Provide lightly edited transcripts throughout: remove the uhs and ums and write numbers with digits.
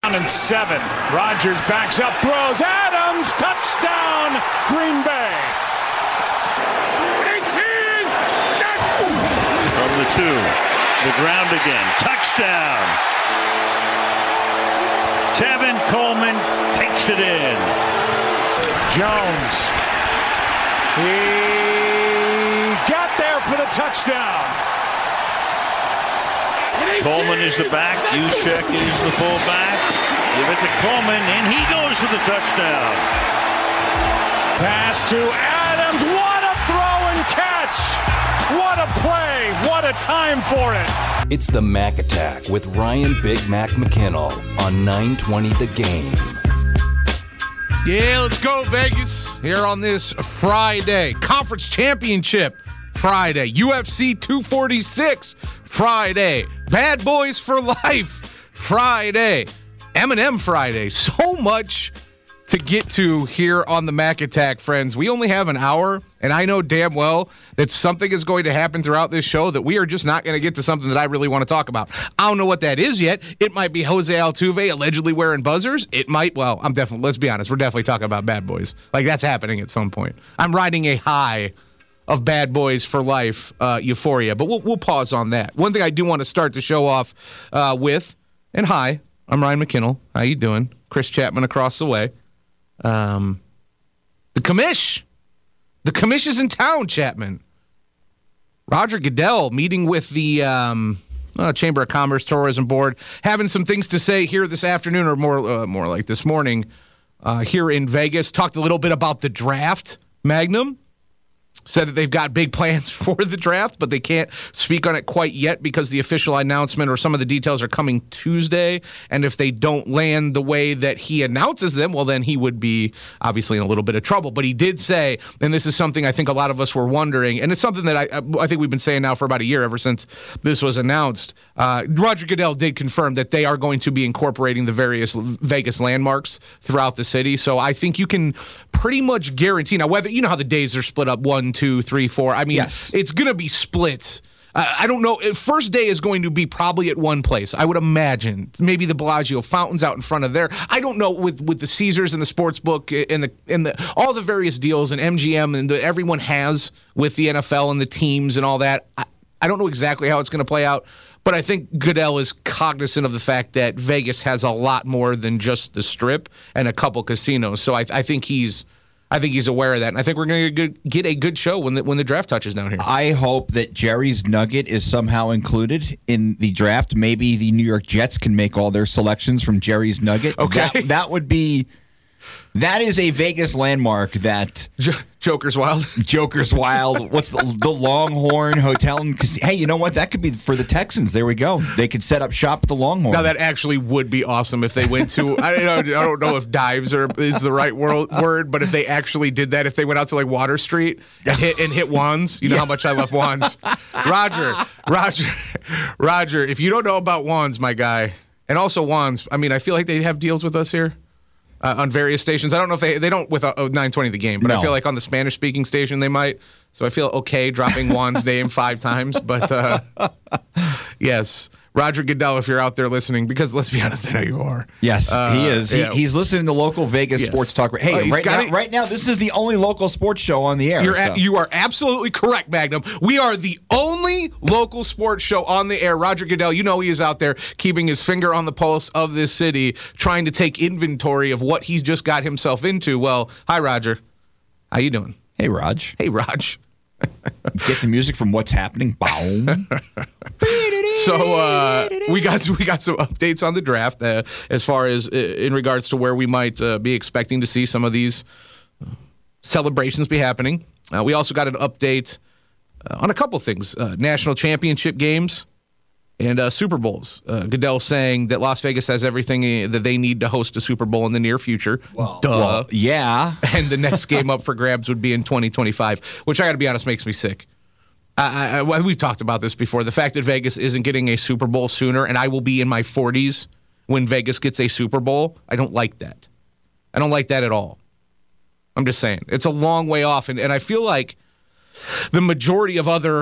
And 7. Rodgers backs up, throws. Adams, touchdown, Green Bay. 18. From the 2, the ground again. Touchdown. Tevin Coleman takes it in. Jones. He got there for the touchdown. Coleman is the back. Juszczyk is the fullback. Give it to Coleman, and he goes for the touchdown. Pass to Adams. What a throw and catch. What a play. What a time for it. It's the Mac Attack with Ryan Big Mac McKinnell on 920 The Game. Yeah, let's go, Vegas. Here on this Friday. Conference Championship Friday. UFC 246 Friday. Bad Boys for Life Friday. Eminem Friday. So much to get to here on the Mac Attack, friends. We only have an hour, and I know damn well that something is going to happen throughout this show that we are just not going to get to something that I really want to talk about. I don't know what that is yet. It might be Jose Altuve allegedly wearing buzzers. It might, well, let's be honest, we're definitely talking about Bad Boys. Like, that's happening at some point. I'm riding a high of Bad Boys for Life euphoria, but we'll pause on that. One thing I do want to start the show off with, and hi, I'm Ryan McKinnell. How you doing? Chris Chapman across the way. The commish is in town, Chapman. Roger Goodell meeting with the Chamber of Commerce Tourism Board, having some things to say here this afternoon, or more like this morning, here in Vegas. Talked a little bit about the draft, Magnum. Said that they've got big plans for the draft, but they can't speak on it quite yet because the official announcement or some of the details are coming Tuesday. And if they don't land the way that he announces them, well, then he would be obviously in a little bit of trouble. But he did say, and this is something I think a lot of us were wondering, and it's something that I think we've been saying now for about a year, ever since this was announced. Roger Goodell did confirm that they are going to be incorporating the various Vegas landmarks throughout the city. So I think you can pretty much guarantee, now whether, you know how the days are split up, 1, 2, 3, 4. I mean, yes. It's going to be split. I don't know. First day is going to be probably at one place, I would imagine. Maybe the Bellagio fountains out in front of there. I don't know with the Caesars and the Sportsbook and the all the various deals and MGM and everyone has with the NFL and the teams and all that. I don't know exactly how it's going to play out, but I think Goodell is cognizant of the fact that Vegas has a lot more than just the Strip and a couple casinos. So I think he's aware of that, and I think we're going to get a good show when the draft touches down here. I hope that Jerry's Nugget is somehow included in the draft. Maybe the New York Jets can make all their selections from Jerry's Nugget. Okay. That would be... That is a Vegas landmark that... Joker's Wild. Joker's Wild. What's the Longhorn Hotel? And hey, you know what? That could be for the Texans. There we go. They could set up shop at the Longhorn. Now, that actually would be awesome if they went to... I don't know if dives is the right word, but if they actually did that, if they went out to like Water Street and hit wands. You know how much I love wands. Roger, if you don't know about wands, my guy, and also wands, I mean, I feel like they have deals with us here. On various stations. I don't know if they don't with 920 The Game, but no. I feel like on the Spanish-speaking station they might. So I feel okay dropping Juan's name 5 times. But yes, Roger Goodell, if you're out there listening, because let's be honest, I know you are. Yes, he is. He's listening to local Vegas sports talk. Hey, right now, this is the only local sports show on the air. You are absolutely correct, Magnum. We are the only local sports show on the air. Roger Goodell, you know he is out there keeping his finger on the pulse of this city, trying to take inventory of what he's just got himself into. Well, hi, Roger. How you doing? Hey, Raj. Hey, Raj. Get the music from What's Happening. Boom. So we got some updates on the draft as far as in regards to where we might be expecting to see some of these celebrations be happening. We also got an update on a couple things: national championship games and Super Bowls. Goodell saying that Las Vegas has everything that they need to host a Super Bowl in the near future. Well, yeah. And the next game up for grabs would be in 2025, which I got to be honest makes me sick. We've talked about this before. The fact that Vegas isn't getting a Super Bowl sooner, and I will be in my 40s when Vegas gets a Super Bowl, I don't like that. I don't like that at all. I'm just saying. It's a long way off, and I feel like the majority of other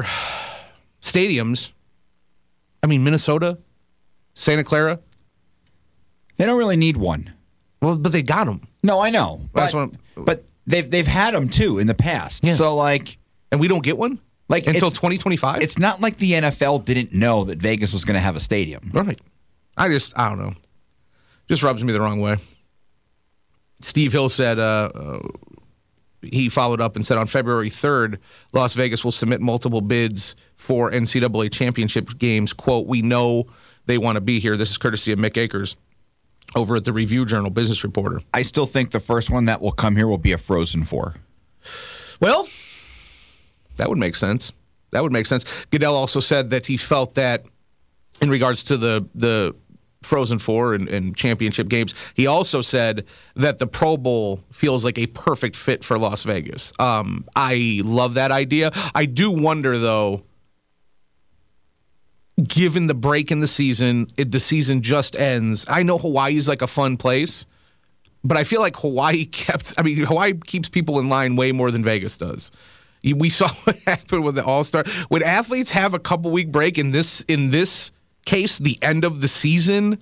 stadiums, I mean, Minnesota, Santa Clara, They don't really need one. Well, but they got him. No, I know. That's But they've had them, too, in the past. Yeah. So, And we don't get one? Until 2025? It's not like the NFL didn't know that Vegas was going to have a stadium. Right. I don't know. Just rubs me the wrong way. Steve Hill said he followed up and said on February 3rd, Las Vegas will submit multiple bids for NCAA championship games. Quote, we know they want to be here. This is courtesy of Mick Akers over at the Review Journal, business reporter. I still think the first one that will come here will be a Frozen Four. Well, that would make sense. Goodell also said that he felt that in regards to the Frozen Four and championship games, he also said that the Pro Bowl feels like a perfect fit for Las Vegas. I love that idea. I do wonder, though, given the break in the season just ends. I know Hawaii's like a fun place, but I feel like Hawaii keeps people in line way more than Vegas does. We saw what happened with the All-Star. When athletes have a couple-week break, in this case, the end of the season,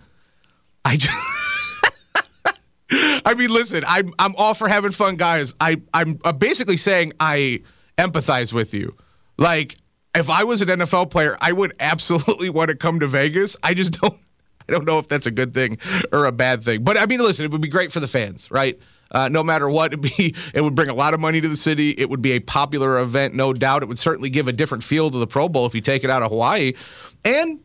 listen, I'm all for having fun, guys. I'm basically saying I empathize with you. Like, if I was an NFL player, I would absolutely want to come to Vegas. I don't know if that's a good thing or a bad thing. But listen, it would be great for the fans, right? No matter what, it would bring a lot of money to the city. It would be a popular event, no doubt. It would certainly give a different feel to the Pro Bowl if you take it out of Hawaii. And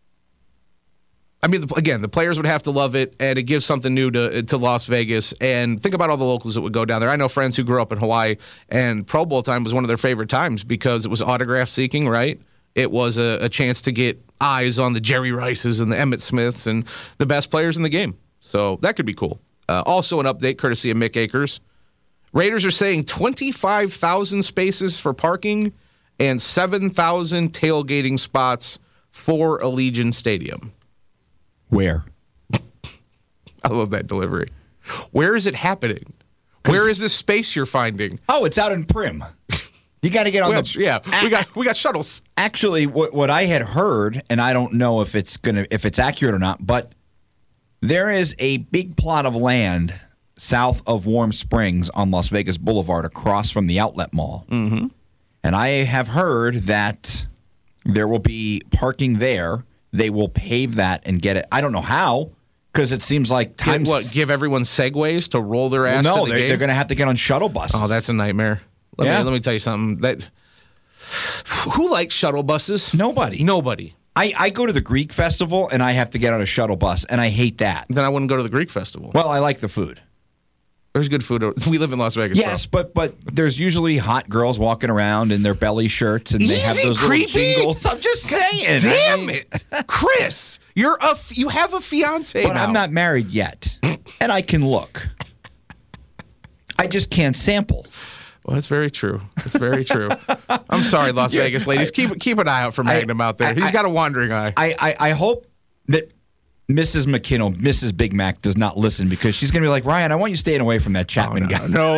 the players would have to love it, and it gives something new to Las Vegas. And think about all the locals that would go down there. I know friends who grew up in Hawaii, and Pro Bowl time was one of their favorite times because it was autograph seeking, right? It was a chance to get eyes on the Jerry Rices and the Emmitt Smiths and the best players in the game. So that could be cool. Also an update courtesy of Mick Akers. Raiders are saying 25,000 spaces for parking and 7,000 tailgating spots for Allegiant Stadium. Where? I love that delivery. Where is it happening? Where is this space you're finding? Oh, it's out in Prim. You got to get on Yeah, we got shuttles. Actually, what I had heard, and I don't know if it's accurate or not, but there is a big plot of land south of Warm Springs on Las Vegas Boulevard across from the Outlet Mall. Mm-hmm. And I have heard that there will be parking there. They will pave that and get it. I don't know how, because it seems like times. Give everyone segways to roll their ass to the game? They're going to have to get on shuttle buses. Oh, that's a nightmare. Let me tell you something. Who likes shuttle buses? Nobody. I go to the Greek festival, and I have to get on a shuttle bus, and I hate that. Then I wouldn't go to the Greek festival. Well, I like the food. There's good food. We live in Las Vegas. Yes, bro. but there's usually hot girls walking around in their belly shirts, and they have those creepy little jingles. I'm just saying. Damn it, Chris! You have a fiance but now. I'm not married yet, and I can look. I just can't sample. Well, that's very true. I'm sorry, Las Vegas ladies. Keep an eye out for Magnum out there. He's got a wandering eye. I hope that Mrs. McKinnell, Mrs. Big Mac, does not listen, because she's going to be like, Ryan, I want you staying away from that Chapman guy. No.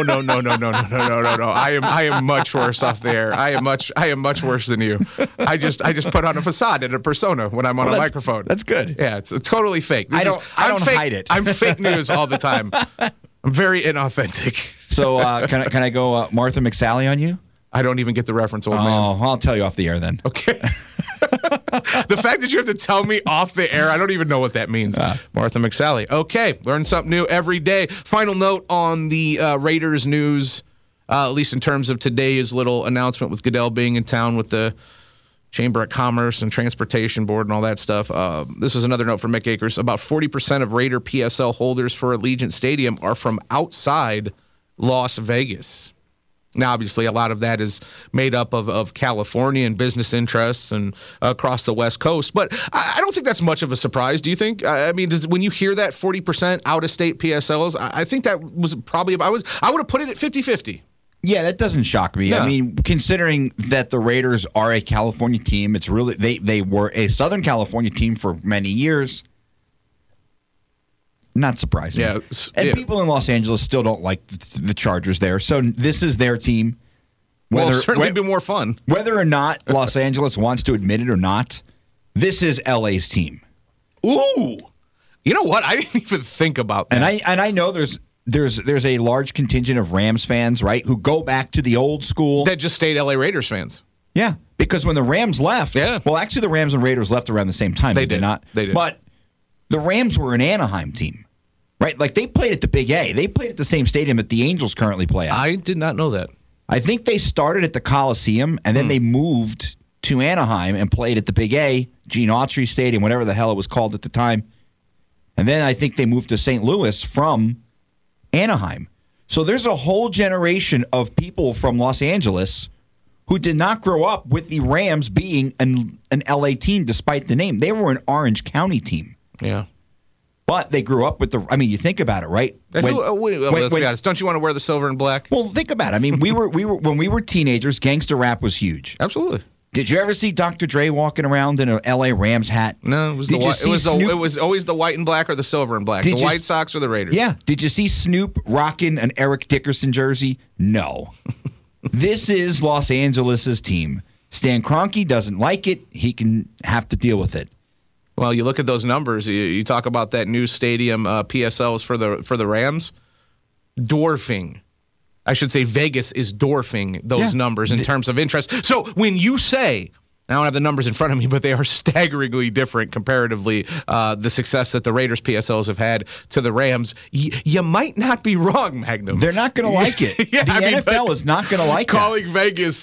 I am much worse off the air. I am much worse than you. I just put on a facade and a persona when I'm on a microphone. That's good. Yeah, it's totally fake. I don't hide it. I'm fake news all the time. I'm very inauthentic. So can I go Martha McSally on you? I don't even get the reference, old man. Oh, I'll tell you off the air then. Okay. The fact that you have to tell me off the air, I don't even know what that means. Martha McSally. Okay, learn something new every day. Final note on the Raiders news, at least in terms of today's little announcement with Goodell being in town with the Chamber of Commerce and Transportation Board and all that stuff. This was another note from Mick Akers. About 40% of Raider PSL holders for Allegiant Stadium are from outside Las Vegas. Now, obviously, a lot of that is made up of California and business interests and across the West Coast. But I don't think that's much of a surprise. Do you think? When you hear that 40% out-of-state PSLs, I think that was probably – I would have put it at 50-50. Yeah, that doesn't shock me. Yeah. Considering that the Raiders are a California team, it's really they were a Southern California team for many years. Not surprising. Yeah, and people in Los Angeles still don't like the Chargers there. So this is their team. Well, it's certainly been more fun. Whether or not Los Angeles wants to admit it or not, this is LA's team. Ooh. You know what? I didn't even think about that. And I know there's a large contingent of Rams fans, right, who go back to the old school. That just stayed LA Raiders fans. Yeah, because when the Rams left, well, actually the Rams and Raiders left around the same time. They did not. They did. But the Rams were an Anaheim team, right? Like they played at the Big A. They played at the same stadium that the Angels currently play at. I did not know that. I think they started at the Coliseum, and then they moved to Anaheim and played at the Big A, Gene Autry Stadium, whatever the hell it was called at the time. And then I think they moved to St. Louis from Anaheim. So there's a whole generation of people from Los Angeles who did not grow up with the Rams being an LA team despite the name. They were an Orange County team. Yeah. But they grew up with you think about it, right? Let's be honest. Don't you want to wear the silver and black? Well, think about it. I mean, we were when we were teenagers, gangster rap was huge. Absolutely. Did you ever see Dr. Dre walking around in an LA Rams hat? No, it was it was always the white and black or the silver and black. The White Sox or the Raiders. Yeah. Did you see Snoop rocking an Eric Dickerson jersey? No. This is Los Angeles' team. Stan Kroenke doesn't like it. He can have to deal with it. Well, you look at those numbers. You talk about that new stadium PSLs for the Rams, dwarfing. I should say Vegas is dwarfing those numbers in terms of interest. So when you say, I don't have the numbers in front of me, but they are staggeringly different comparatively, the success that the Raiders PSLs have had to the Rams, you might not be wrong, Magnum. They're not going to like it. The NFL is not going to like calling Vegas,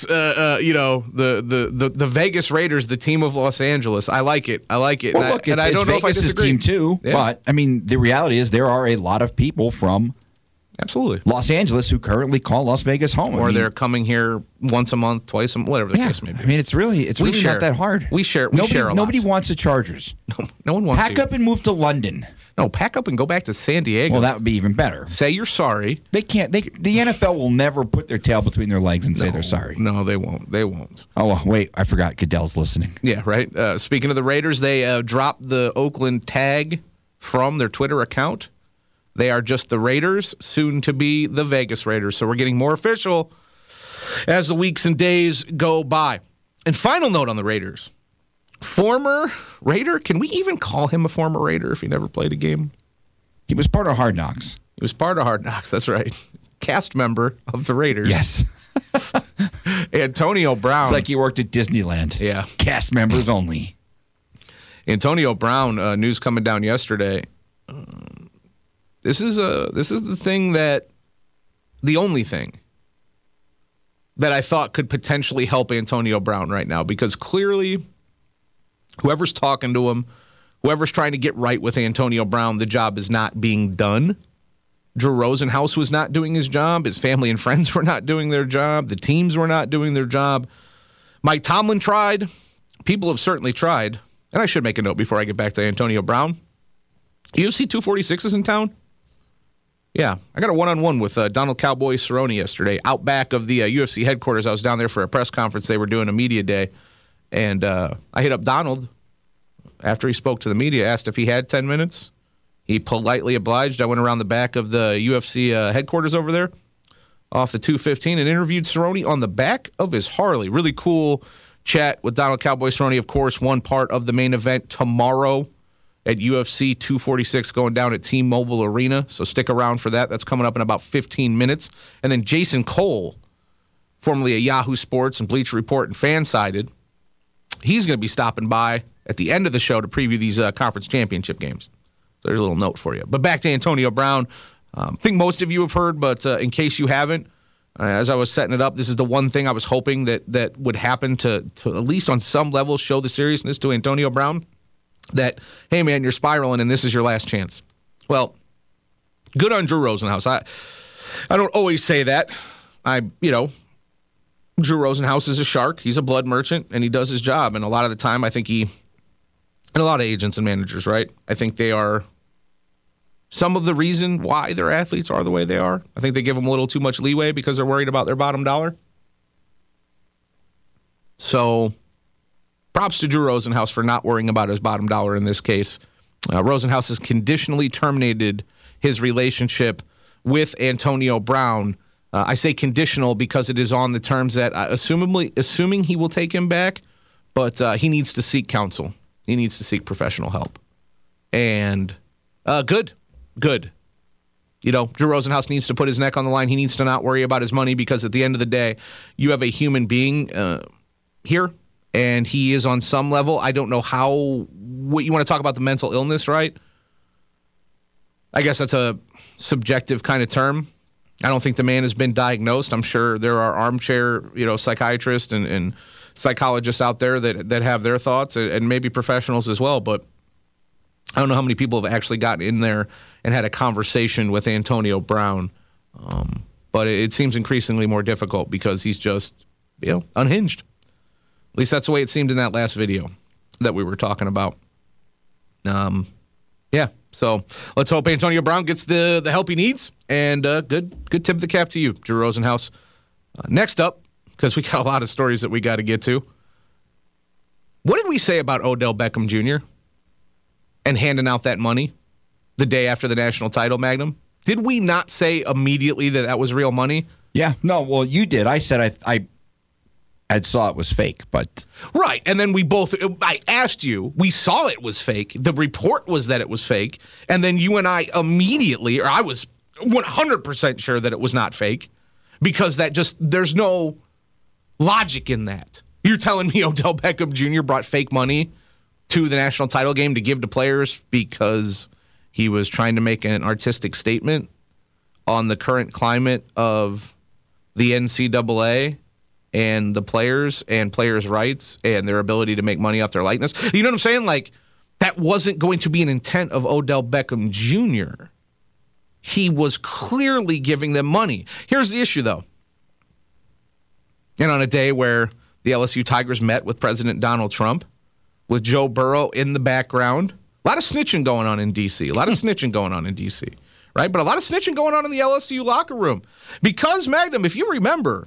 the Vegas Raiders, the team of Los Angeles. I like it. Well, look, it's Vegas' team too. Yeah. But, I mean, the reality is there are a lot of people from Los Angeles who currently call Las Vegas home. Or they're coming here once a month, twice a month, whatever the case may be. I mean, it's really not that hard. We share a lot. Nobody wants the Chargers. No one wants to. Pack up and move to London. No, pack up and go back to San Diego. Well, that would be even better. Say you're sorry. They can't. The NFL will never put their tail between their legs and say they're sorry. No, they won't. They won't. Oh, wait. I forgot. Goodell's listening. Yeah, right. Speaking of the Raiders, they dropped the Oakland tag from their Twitter account. They are just the Raiders, soon to be the Vegas Raiders. So we're getting more official as the weeks and days go by. And final note on the Raiders. Former Raider, can we even call him a former Raider if he never played a game? He was part of Hard Knocks. He was part of Hard Knocks, that's right. Cast member of the Raiders. Yes. Antonio Brown. It's like he worked at Disneyland. Yeah. Cast members only. Antonio Brown, news coming down yesterday. This is the only thing that I thought could potentially help Antonio Brown right now, because clearly whoever's talking to him, whoever's trying to get right with Antonio Brown, the job is not being done. Drew Rosenhaus was not doing his job. His family and friends were not doing their job. The teams were not doing their job. Mike Tomlin tried. People have certainly tried. And I should make a note before I get back to Antonio Brown. UFC 246 is in town. Yeah, I got a one-on-one with Donald Cowboy Cerrone yesterday, out back of the UFC headquarters. I was down there for a press conference. They were doing a media day, and I hit up Donald after he spoke to the media, asked if he had 10 minutes. He politely obliged. I went around the back of the UFC headquarters over there, off the 215, and interviewed Cerrone on the back of his Harley. Really cool chat with Donald Cowboy Cerrone, of course, one part of the main event tomorrow at UFC 246 going down at T-Mobile Arena. So stick around for that. That's coming up in about 15 minutes. And then Jason Cole, formerly of Yahoo Sports and Bleacher Report and Fansided, he's going to be stopping by at the end of the show to preview these conference championship games. So there's a little note for you. But back to Antonio Brown. I think most of you have heard, but in case you haven't, as I was setting it up, this is the one thing I was hoping that would happen to at least on some level show the seriousness to Antonio Brown. That, hey, man, you're spiraling, and this is your last chance. Well, good on Drew Rosenhaus. I don't always say that. Drew Rosenhaus is a shark. He's a blood merchant, and he does his job. And a lot of the time, I think and a lot of agents and managers, right? I think they are some of the reason why their athletes are the way they are. I think they give them a little too much leeway because they're worried about their bottom dollar. So props to Drew Rosenhaus for not worrying about his bottom dollar in this case. Rosenhaus has conditionally terminated his relationship with Antonio Brown. I say conditional because it is on the terms that, assuming he will take him back, but he needs to seek counsel. He needs to seek professional help. And Good. You know, Drew Rosenhaus needs to put his neck on the line. He needs to not worry about his money because at the end of the day, you have a human being here, and he is on some level. I don't know what you want to talk about the mental illness, right? I guess that's a subjective kind of term. I don't think the man has been diagnosed. I'm sure there are armchair, psychiatrists and psychologists out there that have their thoughts, and maybe professionals as well. But I don't know how many people have actually gotten in there and had a conversation with Antonio Brown. But it seems increasingly more difficult because he's just, unhinged. At least that's the way it seemed in that last video that we were talking about. Yeah. So let's hope Antonio Brown gets the help he needs. And good tip of the cap to you, Drew Rosenhaus. Next up, because we got a lot of stories that we got to get to. What did we say about Odell Beckham Jr. and handing out that money the day after the national title, Magnum? Did we not say immediately that was real money? Yeah. No, well, you did. I said I saw it was fake, but... Right, and then I asked you, we saw it was fake, the report was that it was fake, and then you and I I was 100% sure that it was not fake, because there's no logic in that. You're telling me Odell Beckham Jr. brought fake money to the national title game to give to players because he was trying to make an artistic statement on the current climate of the NCAA and the players and players' rights and their ability to make money off their likeness. You know what I'm saying? Like, that wasn't going to be an intent of Odell Beckham Jr. He was clearly giving them money. Here's the issue, though. And on a day where the LSU Tigers met with President Donald Trump, with Joe Burrow in the background, a lot of snitching going on in D.C., right? But a lot of snitching going on in the LSU locker room. Because, Magnum, if you remember,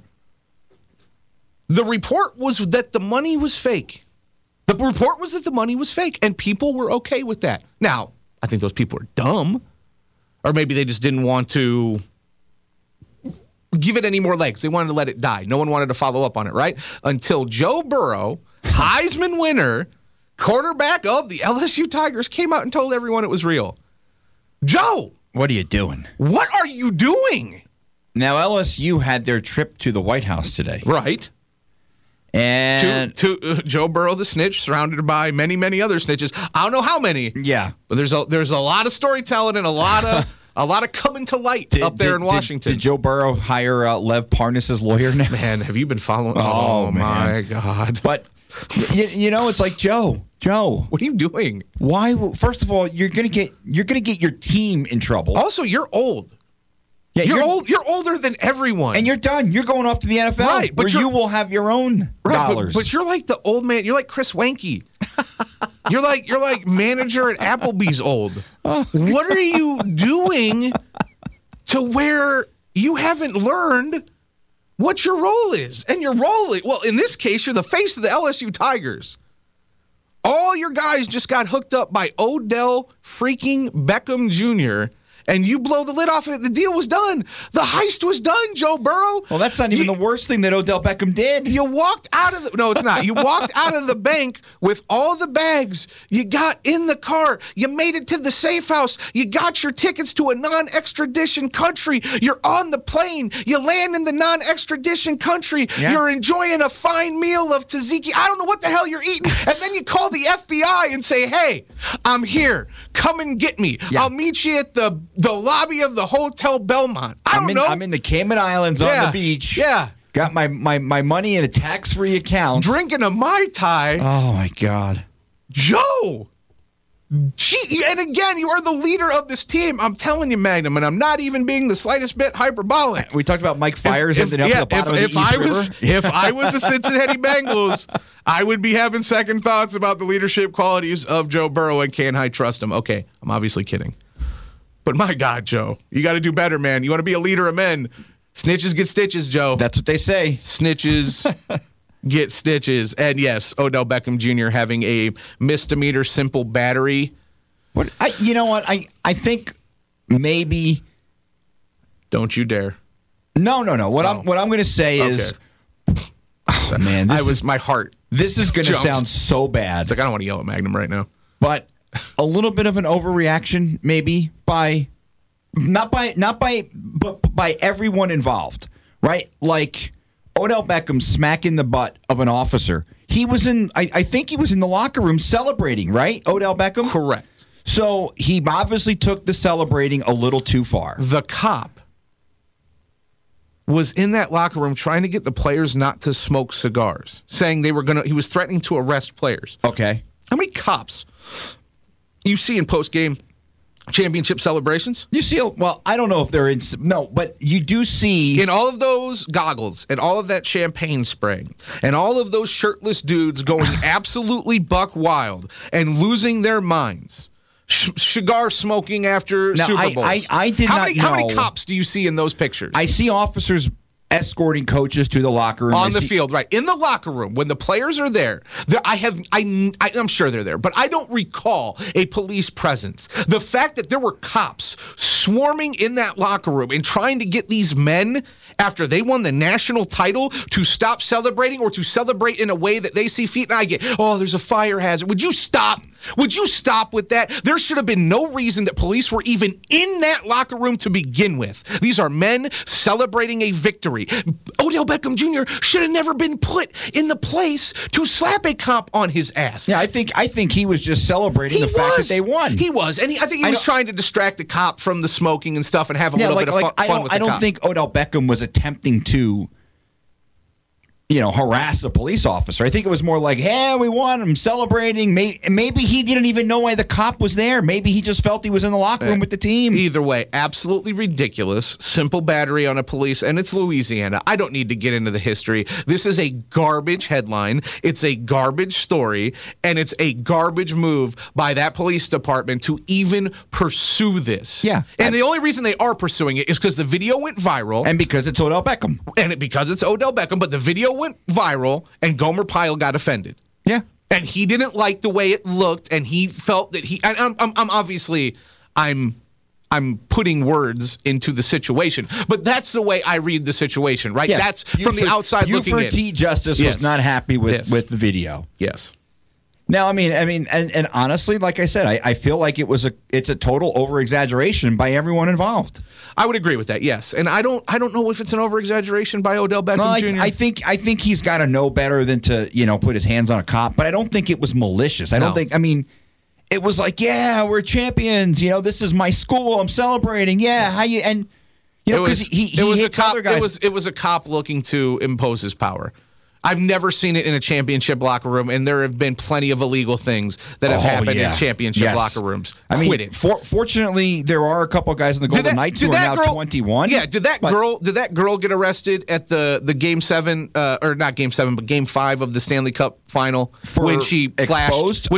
the report was that the money was fake. The report was that the money was fake, and people were okay with that. Now, I think those people are dumb, or maybe they just didn't want to give it any more legs. They wanted to let it die. No one wanted to follow up on it, right? Until Joe Burrow, Heisman winner, quarterback of the LSU Tigers, came out and told everyone it was real. Joe! What are you doing? What are you doing? Now, LSU had their trip to the White House today. Right. And to Joe Burrow, the snitch, surrounded by many, many other snitches. I don't know how many. Yeah. But there's a lot of storytelling and a lot of coming to light up there in Washington. Did Joe Burrow hire Lev Parnas' lawyer now? Man, have you been following? Oh my God. But, it's like, Joe, what are you doing? Why? First of all, you're gonna get your team in trouble. Also, you're old. Yeah, you're old. You're older than everyone, and you're done. You're going off to the NFL, right? But you will have your own dollars. But you're like the old man. You're like Chris Wanke. you're like manager at Applebee's old. What are you doing to where you haven't learned what your role is? And your role is, well, in this case, you're the face of the LSU Tigers. All your guys just got hooked up by Odell freaking Beckham Jr., and you blow the lid off it. The deal was done. The heist was done, Joe Burrow. Well, that's not even the worst thing that Odell Beckham did. You walked out of no, it's not. You walked out of the bank with all the bags. You got in the car. You made it to the safe house. You got your tickets to a non-extradition country. You're on the plane. You land in the non-extradition country. Yeah. You're enjoying a fine meal of tzatziki. I don't know what the hell you're eating. And then you call the FBI and say, hey, I'm here. Come and get me. Yeah. I'll meet you at the lobby of the Hotel Belmont. I don't know. I'm in the Cayman Islands on the beach. Yeah. Got my money in a tax-free account. Drinking a Mai Tai. Oh, my God. Joe! And again, you are the leader of this team. I'm telling you, Magnum, and I'm not even being the slightest bit hyperbolic. We talked about Mike Fires ending up at the bottom of the East River. If I was the Cincinnati Bengals, I would be having second thoughts about the leadership qualities of Joe Burrow and can I trust him. Okay, I'm obviously kidding. But my God, Joe, you got to do better, man. You want to be a leader of men. Snitches get stitches, Joe. That's what they say. Snitches get stitches. And yes, Odell Beckham Jr. having a misdemeanor simple battery. You know what? I think maybe. Don't you dare. No. What I'm going to say is. Oh, man. My heart. This is going to sound so bad. It's like, I don't want to yell at Magnum right now. But a little bit of an overreaction, maybe by everyone involved, right? Like Odell Beckham smacking the butt of an officer. He was I think he was in the locker room celebrating, right? Odell Beckham? Correct. So he obviously took the celebrating a little too far. The cop was in that locker room trying to get the players not to smoke cigars, saying he was threatening to arrest players. Okay. How many cops you see in post-game championship celebrations? You see, well, I don't know if they're but you do see in all of those goggles and all of that champagne spraying and all of those shirtless dudes going absolutely buck wild and losing their minds. Cigar smoking after now, Super Bowls. I did not know. How many cops do you see in those pictures? I see officers escorting coaches to the locker room. On the field, right. In the locker room, when the players are there, I'm sure they're there, but I don't recall a police presence. The fact that there were cops swarming in that locker room and trying to get these men, after they won the national title, to stop celebrating or to celebrate in a way that they see fit, and I get, there's a fire hazard. Would you stop? Would you stop with that? There should have been no reason that police were even in that locker room to begin with. These are men celebrating a victory. Odell Beckham Jr. should have never been put in the place to slap a cop on his ass. Yeah, I think he was just celebrating the fact that they won. He was, and I think he was trying to distract the cop from the smoking and stuff and have a little bit of fun with the cop. I don't think Odell Beckham was attempting to harass a police officer. I think it was more like, hey, we won, I'm celebrating. Maybe he didn't even know why the cop was there. Maybe he just felt he was in the locker room with the team. Either way, absolutely ridiculous. Simple battery on a police, and it's Louisiana. I don't need to get into the history. This is a garbage headline. It's a garbage story, and it's a garbage move by that police department to even pursue this. Yeah. And the only reason they are pursuing it is because the video went viral. And because it's Odell Beckham. Because it's Odell Beckham, but the video went viral, and Gomer Pyle got offended. Yeah. And he didn't like the way it looked, and he felt that I'm putting words into the situation, but that's the way I read the situation, right? Yeah. That's from the outside looking in. Buford T. Justice was not happy with the video. Yes. Now, I mean, and honestly, like I said, I feel like it's a total over-exaggeration by everyone involved. I would agree with that, yes. And I don't know if it's an over-exaggeration by Odell Beckham Jr. I think he's got to know better than to, put his hands on a cop, but I don't think it was malicious. I don't think, it was like, yeah, we're champions, this is my school, I'm celebrating. Yeah, how you, and because he hits other guys. It was a cop looking to impose his power. I've never seen it in a championship locker room, and there have been plenty of illegal things that have happened in championship locker rooms. Quit it. Fortunately, there are a couple of guys in the Golden Knights who are now 21. Yeah, did that girl get arrested at the Game 7, or not Game 7, but Game 5 of the Stanley Cup Final when she flashed?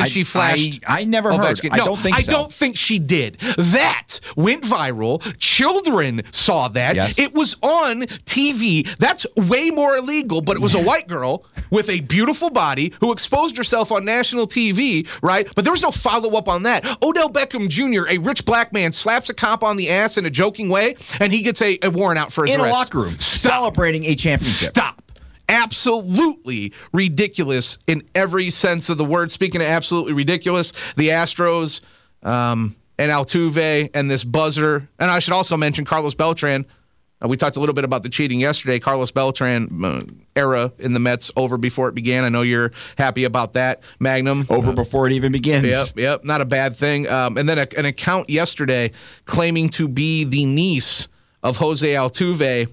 I never heard. I don't think so. I don't think she did. That went viral. Children saw that. Yes. It was on TV. That's way more illegal, but it was a white girl with a beautiful body who exposed herself on national TV, right? But there was no follow-up on that. Odell Beckham Jr., a rich black man, slaps a cop on the ass in a joking way, and he gets a warrant out for his arrest. In a locker room, celebrating a championship. Stop. Absolutely ridiculous in every sense of the word. Speaking of absolutely ridiculous, the Astros and Altuve and this buzzer, and I should also mention Carlos Beltran. We talked a little bit about the cheating yesterday. Carlos Beltran era in the Mets over before it began. I know you're happy about that. Magnum. Over before it even begins. Yep. Not a bad thing. And then an account yesterday claiming to be the niece of Jose Altuve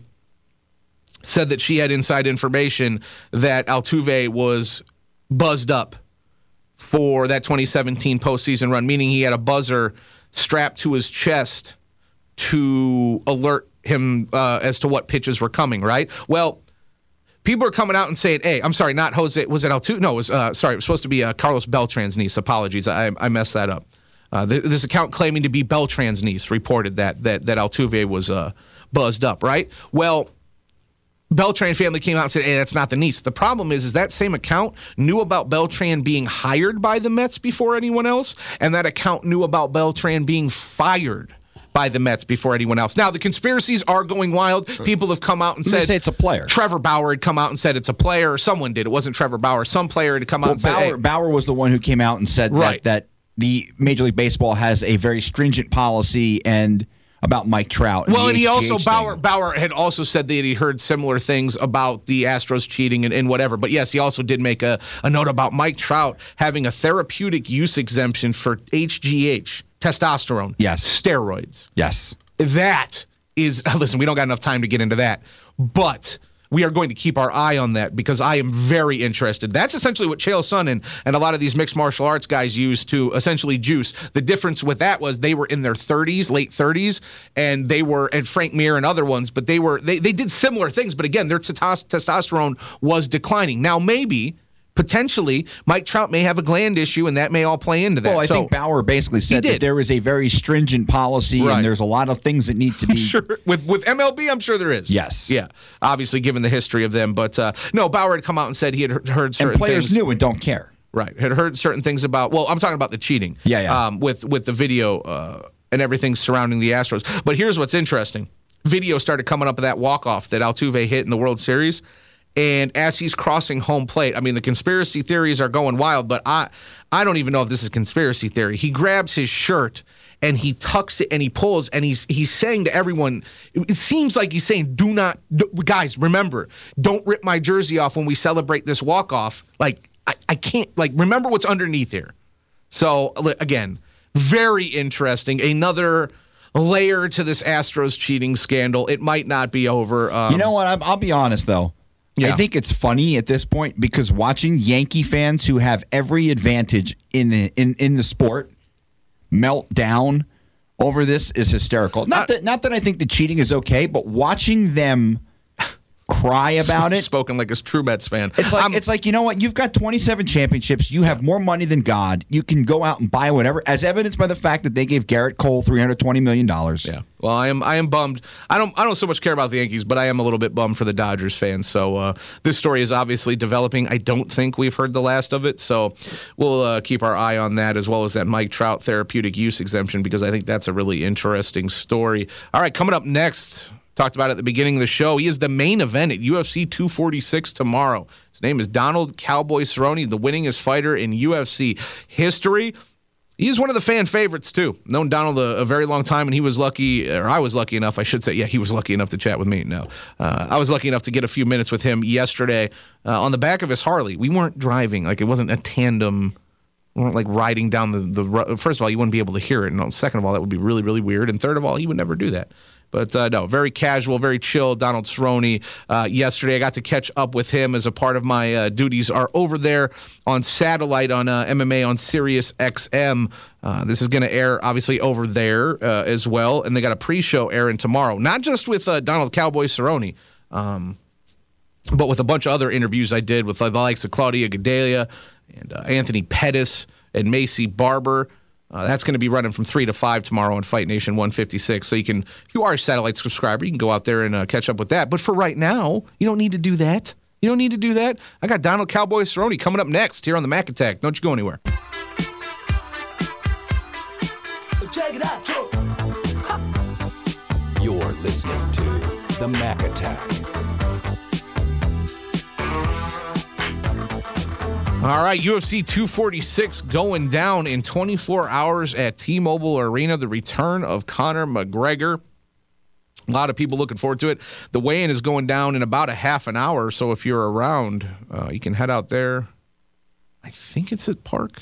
said that she had inside information that Altuve was buzzed up for that 2017 postseason run, meaning he had a buzzer strapped to his chest to alert him as to what pitches were coming, right? Well, people are coming out and saying, hey, I'm sorry, not Jose. Was it Altuve? No, it was supposed to be Carlos Beltran's niece. Apologies. I messed that up. This account claiming to be Beltran's niece reported that Altuve was buzzed up, right? Well, Beltran family came out and said, hey, that's not the niece. The problem is that same account knew about Beltran being hired by the Mets before anyone else, and that account knew about Beltran being fired by the Mets before anyone else. Now, the conspiracies are going wild. People have come out and said it's a player. Trevor Bauer had come out and said it's a player, or someone did. It wasn't Trevor Bauer. Some player had come out and said, Bauer was the one who came out and said that the Major League Baseball has a very stringent policy and about Mike Trout. Well, and he also, HGH Bauer had also said that he heard similar things about the Astros cheating and whatever. But yes, he also did make a note about Mike Trout having a therapeutic use exemption for HGH, testosterone. Yes. Steroids. Yes. That is, listen, we don't got enough time to get into that. But we are going to keep our eye on that because I am very interested. That's essentially what Chael Sonnen and a lot of these mixed martial arts guys use to essentially juice. The difference with that was they were in their 30s, late 30s, and Frank Mir and other ones, but they did similar things. But again, their testosterone was declining. Now maybe, potentially, Mike Trout may have a gland issue, and that may all play into that. Well, I think Bauer basically said that there is a very stringent policy, and there's a lot of things that need to be. Sure. With MLB, I'm sure there is. Yes. Yeah. Obviously, given the history of them. But no, Bauer had come out and said he had heard certain and players things. knew and don't care. Right. Had heard certain things about, well, I'm talking about the cheating. Yeah. With the video and everything surrounding the Astros. But here's what's interesting. Video started coming up of that walk-off that Altuve hit in the World Series. And as he's crossing home plate, I mean, the conspiracy theories are going wild, but I don't even know if this is conspiracy theory. He grabs his shirt and he tucks it and he pulls and he's saying to everyone, it seems like he's saying, guys, remember, don't rip my jersey off when we celebrate this walk-off. Like, I can't, remember what's underneath here. So, again, very interesting. Another layer to this Astros cheating scandal. It might not be over. You know what? I'll be honest, though. Yeah. I think it's funny at this point because watching Yankee fans who have every advantage in the sport melt down over this is hysterical. Not that I think the cheating is okay, but watching them cry about it. Spoken like a true Mets fan. It's like, you know what? You've got 27 championships. You have more money than God. You can go out and buy whatever, as evidenced by the fact that they gave Garrett Cole $320 million. Yeah. Well, I am bummed. I don't so much care about the Yankees, but I am a little bit bummed for the Dodgers fans. So this story is obviously developing. I don't think we've heard the last of it. So we'll keep our eye on that, as well as that Mike Trout therapeutic use exemption, because I think that's a really interesting story. All right, coming up next. Talked about it at the beginning of the show. He is the main event at UFC 246 tomorrow. His name is Donald Cowboy Cerrone, the winningest fighter in UFC history. He is one of the fan favorites, too. Known Donald a very long time, and he was lucky, or I was lucky enough, I should say. Yeah, he was lucky enough to chat with me. No, I was lucky enough to get a few minutes with him yesterday on the back of his Harley. We weren't driving. It wasn't a tandem. We weren't riding down the road. First of all, you wouldn't be able to hear it. And second of all, that would be really, really weird. And third of all, he would never do that. But no, very casual, very chill, Donald Cerrone. Yesterday, I got to catch up with him as a part of my duties are over there on satellite on MMA on Sirius XM. This is going to air, obviously, over there as well. And they got a pre-show airing tomorrow. Not just with Donald Cowboy Cerrone, but with a bunch of other interviews I did with the likes of Claudia Gadelha and Anthony Pettis and Macy Barber. That's going to be running from 3 to 5 tomorrow on Fight Nation 156. So you can, if you are a satellite subscriber, you can go out there and catch up with that. But for right now, you don't need to do that. You don't need to do that. I got Donald Cowboy Cerrone coming up next here on the Mac Attack. Don't you go anywhere. Check it out, Joe. You're listening to the Mac Attack. All right, UFC 246 going down in 24 hours at T-Mobile Arena. The return of Conor McGregor. A lot of people looking forward to it. The weigh-in is going down in about a half an hour, so if you're around, you can head out there. I think it's at Park.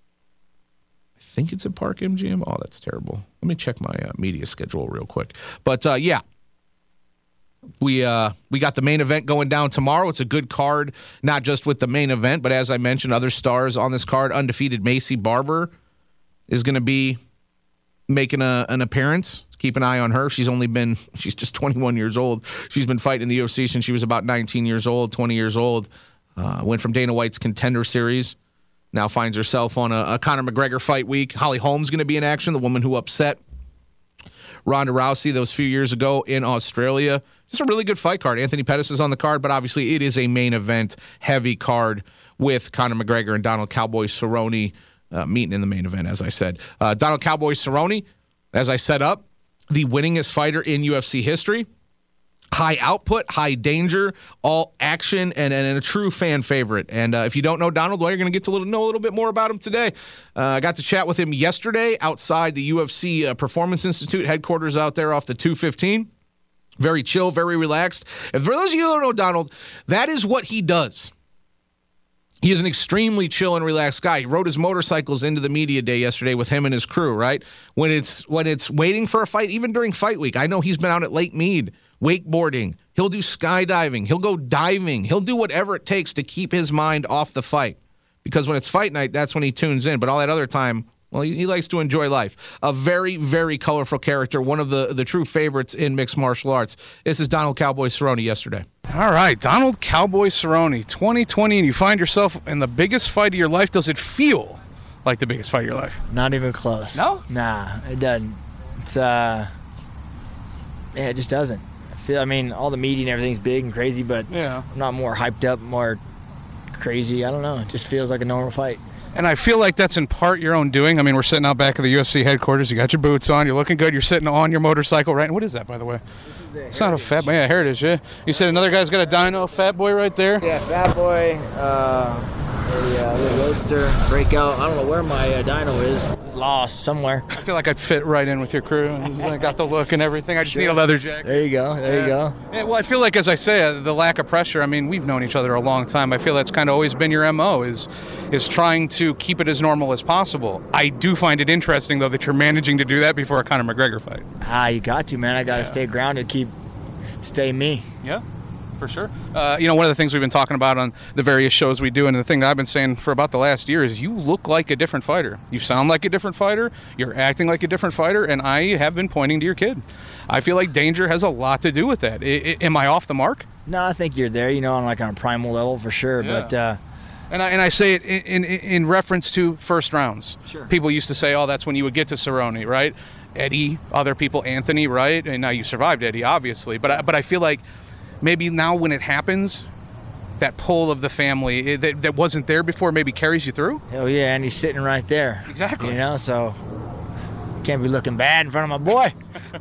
MGM. Oh, that's terrible. Let me check my media schedule real quick. But, yeah. We got the main event going down tomorrow. It's a good card, not just with the main event, but as I mentioned, other stars on this card. Undefeated Macy Barber is going to be making an appearance. Keep an eye on her. She's just 21 years old. She's been fighting in the UFC since she was about 19 years old, 20 years old. Went from Dana White's Contender Series. Now finds herself on a Conor McGregor fight week. Holly Holm's going to be in action, the woman who upset Ronda Rousey those few years ago in Australia. Just a really good fight card. Anthony Pettis is on the card, but obviously it is a main event heavy card with Conor McGregor and Donald Cowboy Cerrone meeting in the main event, as I said. Donald Cowboy Cerrone, as I set up, the winningest fighter in UFC history. High output, high danger, all action, and a true fan favorite. And if you don't know Donald, well, you're going to get to know a little bit more about him today. I got to chat with him yesterday outside the UFC Performance Institute headquarters out there off the 215. Very chill, very relaxed. And for those of you who don't know Donald, that is what he does. He is an extremely chill and relaxed guy. He rode his motorcycles into the media day yesterday with him and his crew, right? When it's waiting for a fight, even during fight week. I know he's been out at Lake Mead, wakeboarding. He'll do skydiving. He'll go diving. He'll do whatever it takes to keep his mind off the fight. Because when it's fight night, that's when he tunes in. But all that other time, well, he likes to enjoy life. A very, very colorful character, one of the true favorites in mixed martial arts. This is Donald Cowboy Cerrone yesterday. All right, Donald Cowboy Cerrone, 2020, and you find yourself in the biggest fight of your life. Does it feel like the biggest fight of your life? Not even close. No? Nah, it doesn't. It's it just doesn't. I mean, all the media and everything's big and crazy, but Yeah. I'm not more hyped up, more crazy. I don't know. It just feels like a normal fight. And I feel like that's in part your own doing. I mean, we're sitting out back of the UFC headquarters. You got your boots on. You're looking good. You're sitting on your motorcycle, right? And what is that, by the way? It's not a Fat Boy. Yeah, Heritage, yeah. You said another guy's got a dyno, Fat Boy right there? Yeah, Fat Boy, a little roadster, breakout. I don't know where my dyno is. Lost somewhere. I feel like I'd fit right in with your crew. I got the look and everything. I just need a leather jacket. There you go. There you go. Yeah, well, I feel like, as I say, the lack of pressure. I mean, we've known each other a long time. I feel that's kind of always been your MO, is trying to keep it as normal as possible. I do find it interesting, though, that you're managing to do that before a Conor McGregor fight. You got to, man. I got to stay grounded, stay me. Yeah, for sure. One of the things we've been talking about on the various shows we do, and the thing that I've been saying for about the last year, is you look like a different fighter. You sound like a different fighter. You're acting like a different fighter, and I have been pointing to your kid. I feel like danger has a lot to do with that. Am I off the mark? No, I think you're there, on a primal level for sure. Yeah. But and I say it in reference to first rounds. Sure. People used to say, oh, that's when you would get to Cerrone, right? Eddie, other people, Anthony, right? And now you survived Eddie, obviously. But I feel like maybe now when it happens, that pull of the family that wasn't there before maybe carries you through. Hell yeah, and he's sitting right there. Exactly. So can't be looking bad in front of my boy.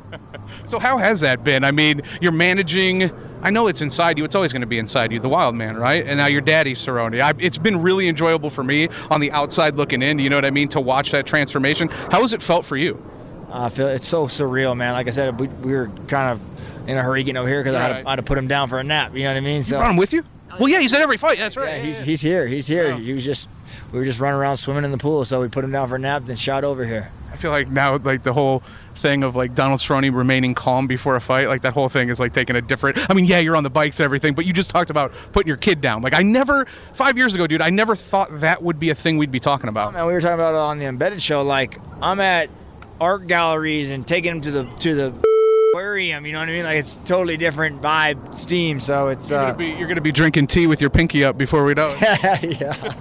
So how has that been? I mean, you're managing. I know it's inside you. It's always going to be inside you, the wild man, right? And now your daddy's Cerrone. It's been really enjoyable for me on the outside looking in, you know what I mean, to watch that transformation. How has it felt for you? I feel it's so surreal, man. Like I said, we were kind of in a hurry getting over here because I had to put him down for a nap. You know what I mean? So you brought him with you? Well, yeah, he's at every fight. That's right. Yeah, he's here. He's here. Wow. We were just running around swimming in the pool, so we put him down for a nap, then shot over here. I feel like now, like the whole thing of like Donald Cerrone remaining calm before a fight, like that whole thing is like taking a different. I mean, yeah, you're on the bikes and everything, but you just talked about putting your kid down. Like 5 years ago, dude, I never thought that would be a thing we'd be talking about. Oh, man, we were talking about it on the Embedded show. Like I'm at art galleries and taking him to the aquarium, you know what I mean? Like it's totally different vibe, steam. So it's you're gonna be drinking tea with your pinky up before we know it.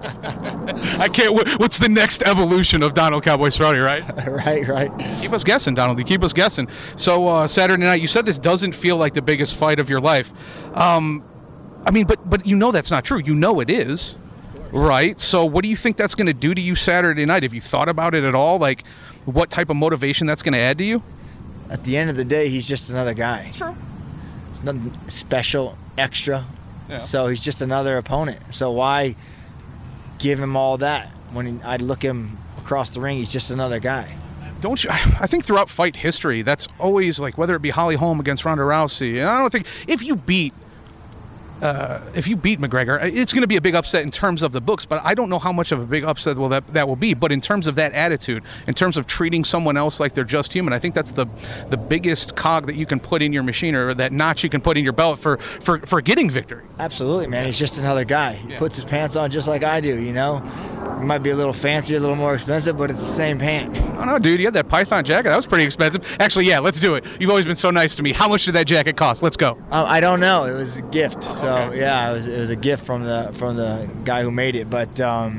Yeah. I can't. What's the next evolution of Donald Cowboy Cerrone, right? Right. Keep us guessing, Donald. You keep us guessing. So Saturday night, you said this doesn't feel like the biggest fight of your life. I mean, but you know that's not true. You know it is, right? So what do you think that's going to do to you Saturday night? Have you thought about it at all? Like, what type of motivation that's going to add to you? At the end of the day, he's just another guy. Sure. It's nothing special, extra. Yeah. So he's just another opponent. So why give him all that when I look him across the ring? He's just another guy. Don't you? I think throughout fight history, that's always like whether it be Holly Holm against Ronda Rousey. And I don't think if you beat McGregor, it's going to be a big upset in terms of the books, but I don't know how much of a big upset that will be. But in terms of that attitude, in terms of treating someone else like they're just human, I think that's the biggest cog that you can put in your machine, or that notch you can put in your belt for getting victory. Absolutely, man. He's just another guy. He puts his pants on just like I do, you know? It might be a little fancier, a little more expensive, but it's the same pant. Oh, no, dude, you had that Python jacket. That was pretty expensive. Actually, yeah, let's do it. You've always been so nice to me. How much did that jacket cost? Let's go. I don't know. It was a gift. So, okay. Yeah, it was a gift from the guy who made it. But,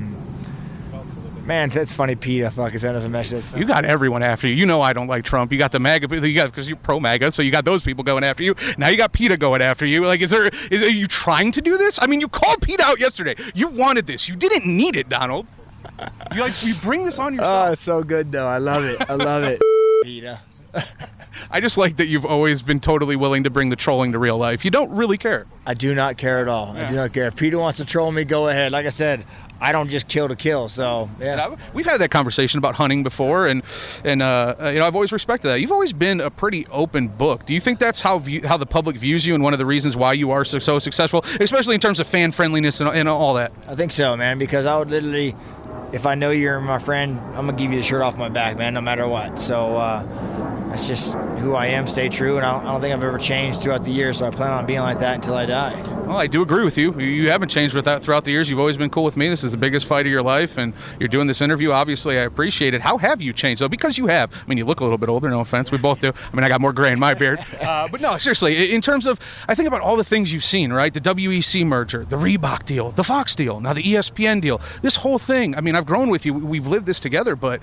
man, that's funny. PETA fucking sent us a message. You got everyone after you. You know I don't like Trump. You got the MAGA, because you're pro-MAGA, so you got those people going after you. Now you got PETA going after you. Like, are you trying to do this? I mean, you called PETA out yesterday. You wanted this. You didn't need it, Donald. You bring this on yourself. Oh, it's so good, though. I love it. I love it. PETA. I just like that you've always been totally willing to bring the trolling to real life. You don't really care. I do not care at all. I do not care. If Peter wants to troll me, go ahead. Like I said, I don't just kill to kill. So yeah, we've had that conversation about hunting before, and I've always respected that. You've always been a pretty open book. Do you think that's how the public views you, and one of the reasons why you are so successful, especially in terms of fan friendliness and all that? I think so, man. Because I would literally, if I know you're my friend, I'm gonna give you the shirt off my back, man, no matter what. So that's just who I am. Stay true, and I don't think I've ever changed throughout the years. So I plan on being like that until I die. Well, I do agree with you. You haven't changed with that throughout the years. You've always been cool with me. This is the biggest fight of your life, and you're doing this interview. Obviously, I appreciate it. How have you changed, though? Because you have. I mean, you look a little bit older, no offense. We both do. I mean, I got more gray in my beard. But no, seriously, in terms of, I think about all the things you've seen, right? The WEC merger, the Reebok deal, the Fox deal, now the ESPN deal. This whole thing, I mean, I've grown with you. We've lived this together, but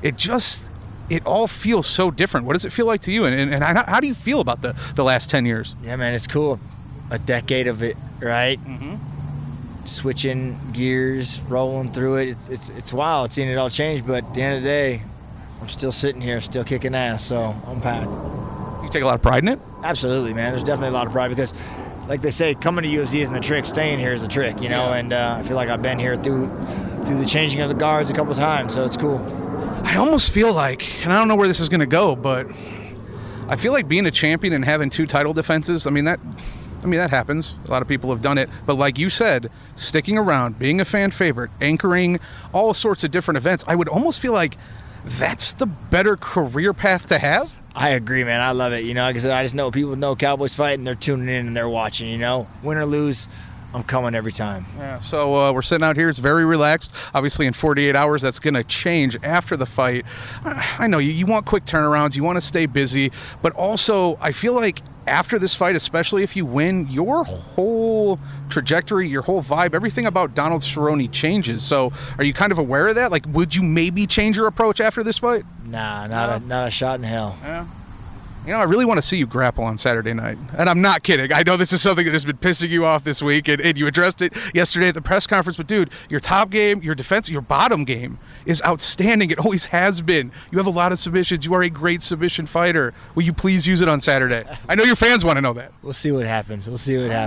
it all feels so different. What does it feel like to you? And how do you feel about the last 10 years? Yeah, man, it's cool. A decade of it, right? Mm-hmm. Switching gears, rolling through it. It's wild seeing it all change, but at the end of the day, I'm still sitting here, still kicking ass, so I'm proud. You take a lot of pride in it? Absolutely, man. There's definitely a lot of pride because, like they say, coming to UFC isn't the trick, staying here is the trick, you know? And I feel like I've been here through the changing of the guards a couple times, so it's cool. I almost feel like, and I don't know where this is going to go, but I feel like being a champion and having 2 title defenses, that happens. A lot of people have done it. But like you said, sticking around, being a fan favorite, anchoring all sorts of different events, I would almost feel like that's the better career path to have. I agree, man. I love it. You know, like I said, I just know people know Cowboys fight and they're tuning in and they're watching, you know. Win or lose, I'm coming every time. Yeah, so we're sitting out here. It's very relaxed. Obviously, in 48 hours, that's going to change after the fight. I know you want quick turnarounds. You want to stay busy. But also, I feel like after this fight, especially if you win, your whole trajectory, your whole vibe, everything about Donald Cerrone changes. So are you kind of aware of that? Like, would you maybe change your approach after this fight? Nah, not a shot in hell. Yeah. You know, I really want to see you grapple on Saturday night. And I'm not kidding. I know this is something that has been pissing you off this week, and you addressed it yesterday at the press conference. But, dude, your top game, your defense, your bottom game is outstanding. It always has been. You have a lot of submissions. You are a great submission fighter. Will you please use it on Saturday? I know your fans want to know that. We'll see what happens. All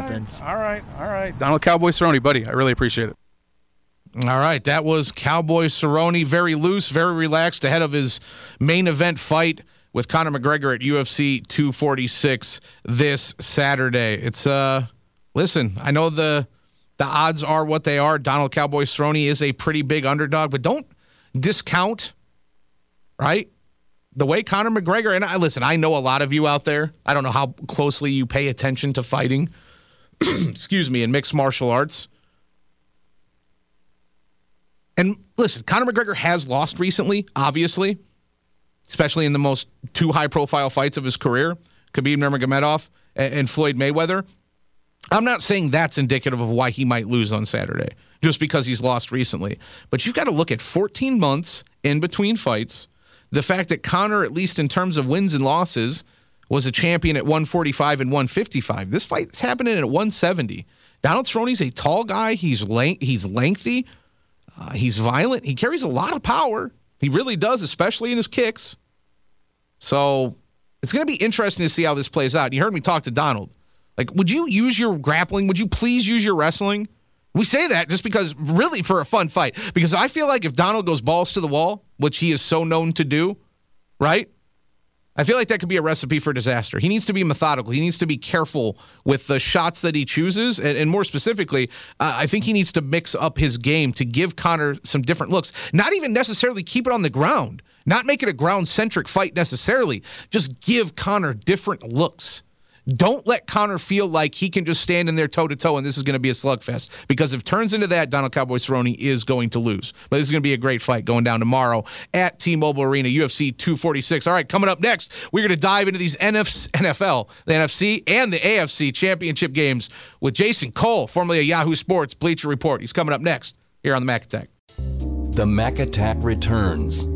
right. Donald Cowboy Cerrone, buddy. I really appreciate it. All right. That was Cowboy Cerrone. Very loose, very relaxed ahead of his main event fight with Conor McGregor at UFC 246 this Saturday. It's listen, I know the odds are what they are. Donald Cowboy Cerrone is a pretty big underdog, but don't discount, right? The way Conor McGregor, and I know a lot of you out there. I don't know how closely you pay attention to fighting, excuse me, in mixed martial arts. And listen, Conor McGregor has lost recently, obviously, especially in the most 2 high-profile fights of his career, Khabib Nurmagomedov and Floyd Mayweather. I'm not saying that's indicative of why he might lose on Saturday, just because he's lost recently. But you've got to look at 14 months in between fights, the fact that Conor, at least in terms of wins and losses, was a champion at 145 and 155. This fight's happening at 170. Donald Cerrone's a tall guy. He's lengthy. He's violent. He carries a lot of power. He really does, especially in his kicks. So it's going to be interesting to see how this plays out. You heard me talk to Donald. Like, would you use your grappling? Would you please use your wrestling? We say that just because, really, for a fun fight. Because I feel like if Donald goes balls to the wall, which he is so known to do, right? I feel like that could be a recipe for disaster. He needs to be methodical. He needs to be careful with the shots that he chooses. And more specifically, I think he needs to mix up his game to give Conor some different looks. Not even necessarily keep it on the ground. Not make it a ground-centric fight necessarily. Just give Conor different looks. Don't let Conor feel like he can just stand in there toe-to-toe and this is going to be a slugfest. Because if it turns into that, Donald Cowboy Cerrone is going to lose. But this is going to be a great fight going down tomorrow at T-Mobile Arena, UFC 246. All right, coming up next, we're going to dive into these NFL, the NFC, and the AFC championship games with Jason Cole, formerly of Yahoo Sports Bleacher Report. He's coming up next here on the Mac Attack. The Mac Attack returns.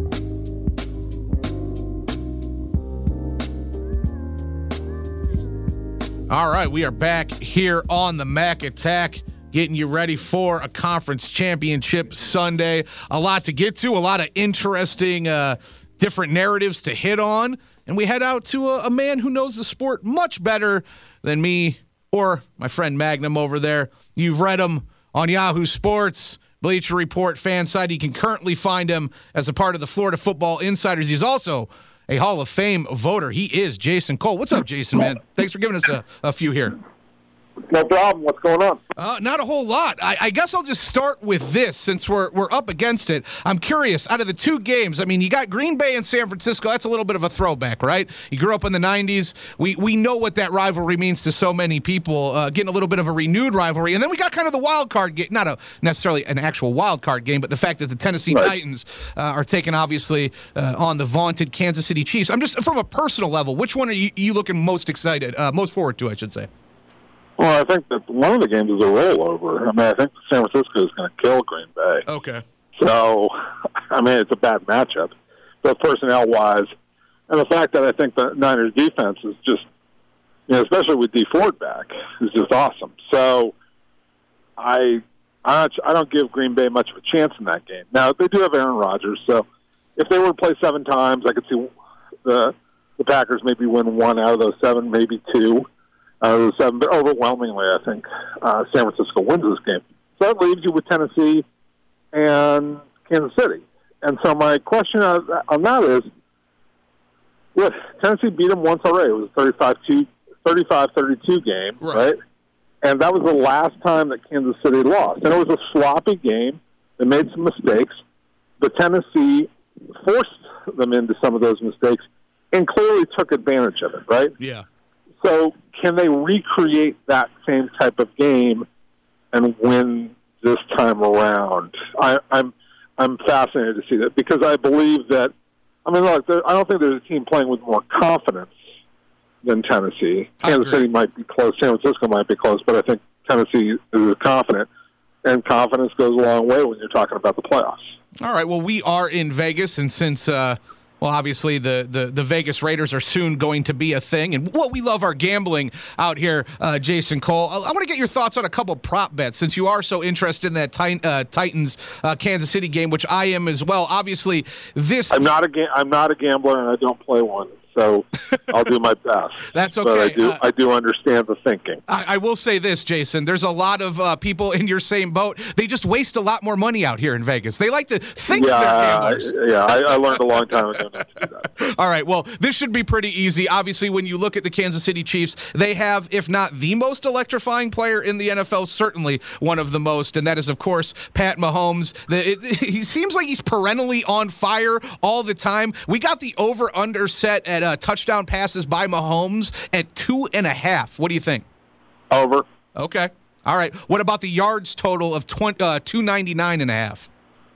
All right, we are back here on the Mac Attack, getting you ready for a conference championship Sunday. A lot to get to, a lot of interesting different narratives to hit on. and we head out to a man who knows the sport much better than me or my friend Magnum over there. You've read him on Yahoo Sports, Bleacher Report, Fanside. You can currently find him as a part of the Florida Football Insiders. He's also a Hall of Fame voter. He is Jason Cole. What's up, Jason, man? Thanks for giving us a few here. No problem. What's going on? Not a whole lot. I guess I'll just start with this since we're up against it. I'm curious, out of the two games, I mean, you got Green Bay and San Francisco. That's a little bit of a throwback, right? You grew up in the 90s. We know what that rivalry means to so many people, getting a little bit of a renewed rivalry. And then we got kind of the wild card game, not necessarily an actual wild card game, but the fact that the Tennessee Titans are taking, obviously, on the vaunted Kansas City Chiefs. I'm just, from a personal level, which one are you looking most forward to, I should say? Well, I think that one of the games is a rollover. I mean, I think San Francisco is going to kill Green Bay. Okay. So, I mean, it's a bad matchup, both personnel-wise, and the fact that I think the Niners' defense is just, especially with Dee Ford back, is just awesome. So, I don't give Green Bay much of a chance in that game. Now, they do have Aaron Rodgers, so if they were to play 7 times, I could see the Packers maybe win 1 out of those 7, maybe 2. But overwhelmingly, I think San Francisco wins this game. So that leaves you with Tennessee and Kansas City. And so my question on that is, look, Tennessee beat them once already. It was a 35-32 game, right? And that was the last time that Kansas City lost. And it was a sloppy game. They made some mistakes. But Tennessee forced them into some of those mistakes and clearly took advantage of it, right? Yeah. So can they recreate that same type of game and win this time around? I'm fascinated to see that because I believe that. I mean, look, I don't think there's a team playing with more confidence than Tennessee. Kansas City might be close, San Francisco might be close, but I think Tennessee is confident, and confidence goes a long way when you're talking about the playoffs. All right. Well, we are in Vegas, and since. Well, obviously, the Vegas Raiders are soon going to be a thing. And we love our gambling out here, Jason Cole. I want to get your thoughts on a couple prop bets since you are so interested in that Titans-Kansas City game, which I am as well. Obviously, this... I'm not a gambler, and I don't play one. So I'll do my best. That's okay. But I do understand the thinking. I will say this, Jason. There's a lot of people in your same boat. They just waste a lot more money out here in Vegas. They like to think they're gamblers. I learned a long time ago not to do that. All right. Well, this should be pretty easy. Obviously, when you look at the Kansas City Chiefs, they have, if not the most electrifying player in the NFL, certainly one of the most, and that is, of course, Pat Mahomes. He seems like he's perennially on fire all the time. We got the over-under set at touchdown passes by Mahomes at 2.5. What do you think? Over. Okay. All right. What about the yards total of 299.5?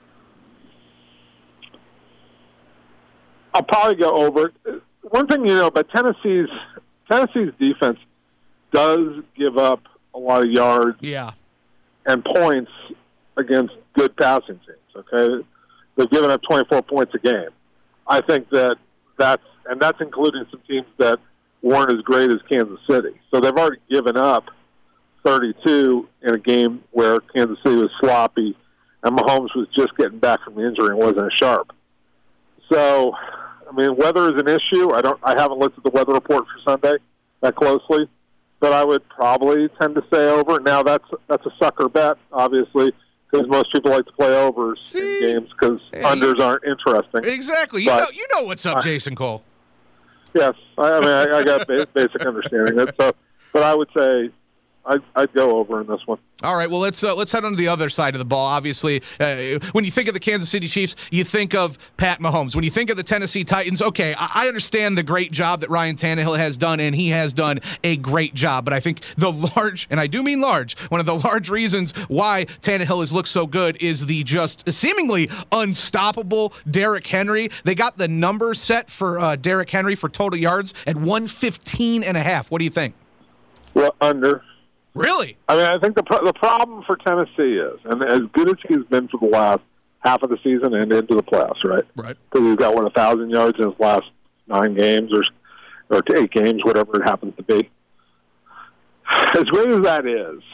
I'll probably go over. One thing but Tennessee's defense does give up a lot of yards and points against good passing teams, okay? They've given up 24 points a game. I think that's including some teams that weren't as great as Kansas City. So they've already given up 32 in a game where Kansas City was sloppy and Mahomes was just getting back from the injury and wasn't as sharp. So, I mean, weather is an issue. I haven't looked at the weather report for Sunday that closely, but I would probably tend to say over. Now that's a sucker bet, obviously, because most people like to play overs in games because unders aren't interesting. Exactly. You know what's up, Jason Cole. Yes, I got basic understanding of it. So, but I would say I'd go over in this one. All right, well, let's head on to the other side of the ball. Obviously, when you think of the Kansas City Chiefs, you think of Pat Mahomes. When you think of the Tennessee Titans, okay, I understand the great job that Ryan Tannehill has done, and he has done a great job. But I think the large, and I do mean large, one of the large reasons why Tannehill has looked so good is the just seemingly unstoppable Derrick Henry. They got the number set for Derrick Henry for total yards at 115.5. What do you think? Well, under. Really? I mean, I think the problem for Tennessee is, and as good as he's been for the last half of the season and into the playoffs, right? Right. Because he's got 1,000 yards in his last 9 games or 8 games, whatever it happens to be. As great as that is,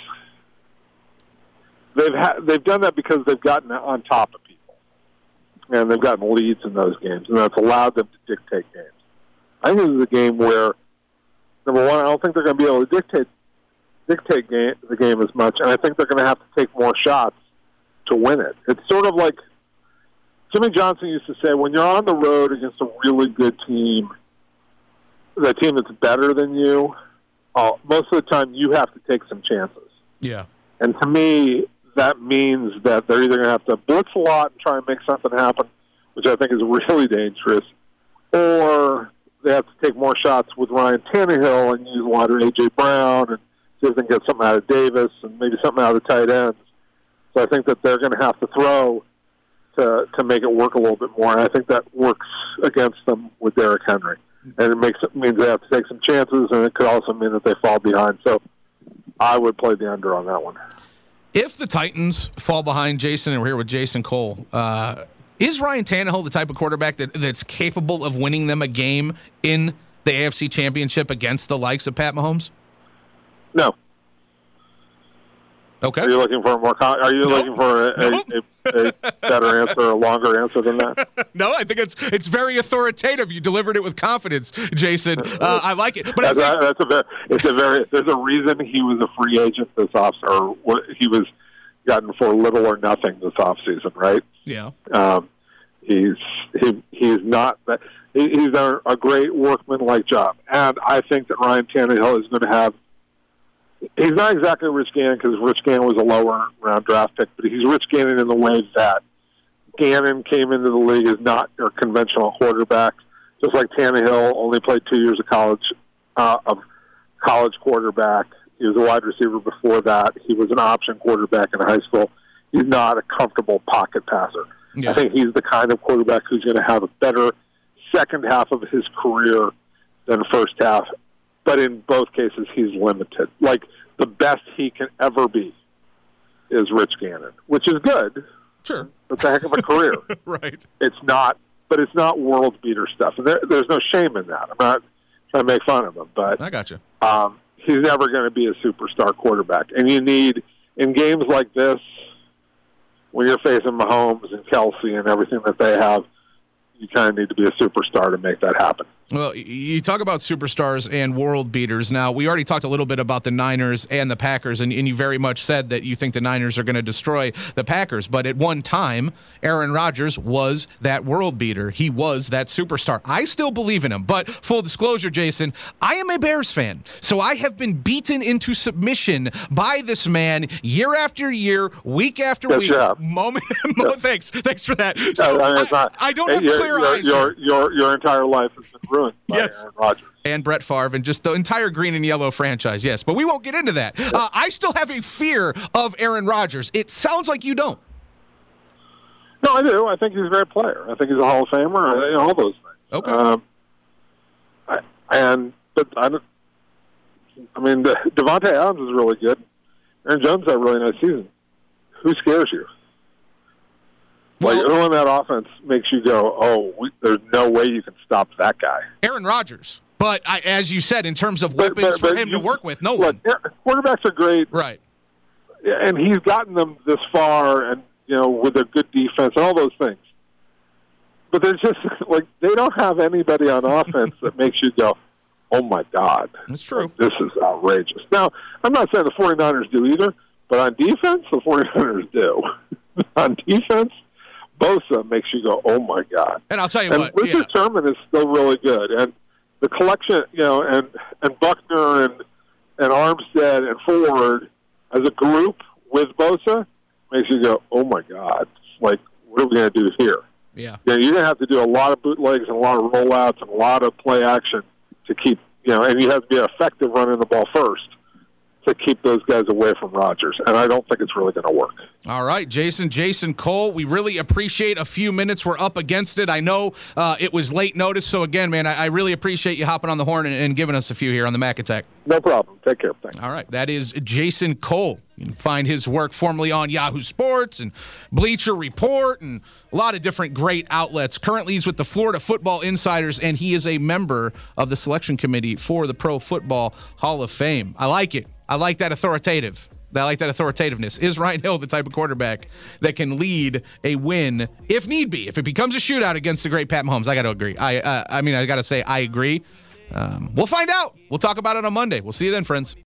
they've done that because they've gotten on top of people, and they've gotten leads in those games, and that's allowed them to dictate games. I think this is a game where, number one, I don't think they're going to be able to dictate the game as much, and I think they're going to have to take more shots to win it. It's sort of like Jimmy Johnson used to say, when you're on the road against a really good team, the team that's better than you, most of the time you have to take some chances. Yeah. And to me, that means that they're either going to have to blitz a lot and try and make something happen, which I think is really dangerous, or they have to take more shots with Ryan Tannehill and use a lot of A.J. Brown and see if they can get something out of Davis and maybe something out of the tight ends. So I think that they're going to have to throw to make it work a little bit more, and I think that works against them with Derrick Henry. And it means they have to take some chances, and it could also mean that they fall behind. So I would play the under on that one. If the Titans fall behind, Jason, and we're here with Jason Cole, is Ryan Tannehill the type of quarterback that's capable of winning them a game in the AFC Championship against the likes of Pat Mahomes? No. Okay. Are you looking for looking for a better answer, a longer answer than that? No, I think it's very authoritative. You delivered it with confidence, Jason. I like it. But there's a reason he was a free agent this offseason, or he was gotten for little or nothing this offseason, right? Yeah. He's not that. He's done a great workman-like job, and I think that Ryan Tannehill is going to have. He's not exactly Rich Gannon because Rich Gannon was a lower round draft pick, but he's Rich Gannon in the way that Gannon came into the league as not your conventional quarterback, just like Tannehill only played 2 years of college quarterback. He was a wide receiver before that. He was an option quarterback in high school. He's not a comfortable pocket passer. Yeah. I think he's the kind of quarterback who's going to have a better second half of his career than first half. But in both cases, he's limited. Like, the best he can ever be is Rich Gannon, which is good. Sure. It's a heck of a career. Right. It's not world beater stuff. And there's no shame in that. I'm not trying to make fun of him, but I got you. He's never going to be a superstar quarterback. And you need, in games like this, when you're facing Mahomes and Kelsey and everything that they have, you kind of need to be a superstar to make that happen. Well, you talk about superstars and world beaters. Now, we already talked a little bit about the Niners and the Packers, and you very much said that you think the Niners are going to destroy the Packers. But at one time, Aaron Rodgers was that world beater. He was that superstar. I still believe in him. But full disclosure, Jason, I am a Bears fan. So I have been beaten into submission by this man year after year, week after week. Thanks for that. So I don't have clear eyes. Your entire life has been ruined by Aaron Rodgers. And Brett Favre and just the entire green and yellow franchise, yes. But we won't get into that. I still have a fear of Aaron Rodgers. It sounds like you don't. No, I do. I think he's a great player. I think he's a Hall of Famer, all those things. Okay. Devontae Adams is really good. Aaron Jones had a really nice season. Who scares you? Well, who in that offense makes you go, there's no way you can stop that guy? Aaron Rodgers. But as you said, in terms of weapons for him to work with, no one. Quarterbacks are great. Right. And he's gotten them this far and, with a good defense and all those things. But they're just, they don't have anybody on offense that makes you go, oh, my God. That's true. This is outrageous. Now, I'm not saying the 49ers do either, but on defense, the 49ers do. On defense, Bosa makes you go, oh, my God. And I'll tell you what. Richard Sherman is still really good. And the collection, and Buckner and Armstead and Ford as a group with Bosa makes you go, oh, my God. What are we going to do here? Yeah. You're going to have to do a lot of bootlegs and a lot of rollouts and a lot of play action to keep, and you have to be effective running the ball first to keep those guys away from Rodgers. And I don't think it's really going to work. All right, Jason Cole, we really appreciate a few minutes. We're up against it. I know it was late notice. So, again, man, I really appreciate you hopping on the horn and giving us a few here on the Mac Attack. No problem. Take care. Thanks. All right, that is Jason Cole. You can find his work formerly on Yahoo Sports and Bleacher Report and a lot of different great outlets. Currently, he's with the Florida Football Insiders, and he is a member of the selection committee for the Pro Football Hall of Fame. I like it. I like that authoritative. I like that authoritativeness. Is Ryan Hill the type of quarterback that can lead a win if need be? If it becomes a shootout against the great Pat Mahomes, I got to agree. I got to say I agree. We'll find out. We'll talk about it on Monday. We'll see you then, friends.